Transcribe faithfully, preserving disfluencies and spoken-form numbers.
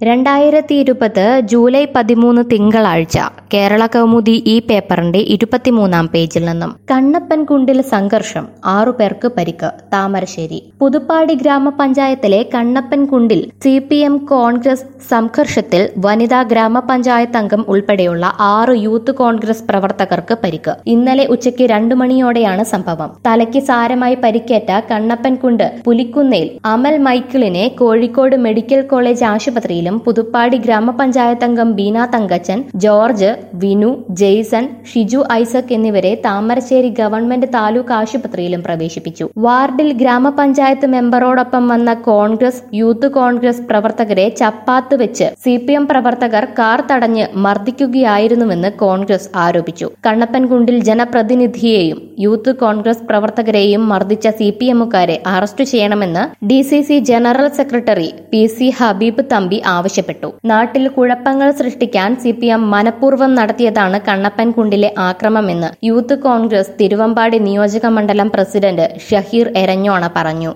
രണ്ടായിരത്തി ഇരുപത് ജൂലൈ പതിമൂന്ന് തിങ്കളാഴ്ച കേരള കൗമുദി ഈ പേപ്പറിന്റെ ഇരുപത്തിമൂന്നാം പേജിൽ നിന്നും കണ്ണപ്പൻകുണ്ടിൽ സംഘർഷം ആറുപേർക്ക് പരിക്ക്. താമരശ്ശേരി പുതുപ്പാടി ഗ്രാമപഞ്ചായത്തിലെ കണ്ണപ്പൻകുണ്ടിൽ സി പി എം കോൺഗ്രസ് സംഘർഷത്തിൽ വനിതാ ഗ്രാമപഞ്ചായത്ത് അംഗം ഉൾപ്പെടെയുള്ള ആറ് യൂത്ത് കോൺഗ്രസ് പ്രവർത്തകർക്ക് പരിക്ക്. ഇന്നലെ ഉച്ചയ്ക്ക് രണ്ടു മണിയോടെയാണ് സംഭവം. തലയ്ക്ക് സാരമായി പരിക്കേറ്റ കണ്ണപ്പൻകുണ്ട് പുലിക്കുന്നേൽ അമൽ മൈക്കിളിനെ കോഴിക്കോട് മെഡിക്കൽ കോളേജ് ആശുപത്രിയിലും പുതുപ്പാടി ഗ്രാമപഞ്ചായത്ത് അംഗം ബീന തങ്കച്ചൻ, ജോർജ്, വിനു, ജെയ്സൺ, ഷിജു ഐസക് എന്നിവരെ താമരശ്ശേരി ഗവൺമെന്റ് താലൂക്ക് ആശുപത്രിയിലും പ്രവേശിപ്പിച്ചു. വാർഡിൽ ഗ്രാമപഞ്ചായത്ത് മെമ്പറോടൊപ്പം വന്ന കോൺഗ്രസ് യൂത്ത് കോൺഗ്രസ് പ്രവർത്തകരെ ചപ്പാത്ത് വെച്ച് സി പി എം പ്രവർത്തകർ കാർ തടഞ്ഞ് മർദ്ദിക്കുകയായിരുന്നുവെന്ന് കോൺഗ്രസ് ആരോപിച്ചു. കണ്ണപ്പൻകുണ്ടിൽ ജനപ്രതിനിധിയെയും യൂത്ത് കോൺഗ്രസ് പ്രവർത്തകരെയും മർദ്ദിച്ച സി പി എമ്മുകാരെ അറസ്റ്റ് ചെയ്യണമെന്ന് D C C general secretary P C Habeeb Thampi ആവശ്യപ്പെട്ടു. നാട്ടിൽ കുഴപ്പങ്ങൾ സൃഷ്ടിക്കാൻ സി പി എം മനഃപൂർവ്വം നടത്തിയതാണ് കണ്ണപ്പൻകുണ്ടിലെ ആക്രമണമെന്ന് യൂത്ത് കോൺഗ്രസ് തിരുവമ്പാടി നിയോജക മണ്ഡലം പ്രസിഡന്റ് ഷഹീർ എരഞ്ഞോണ പറഞ്ഞു.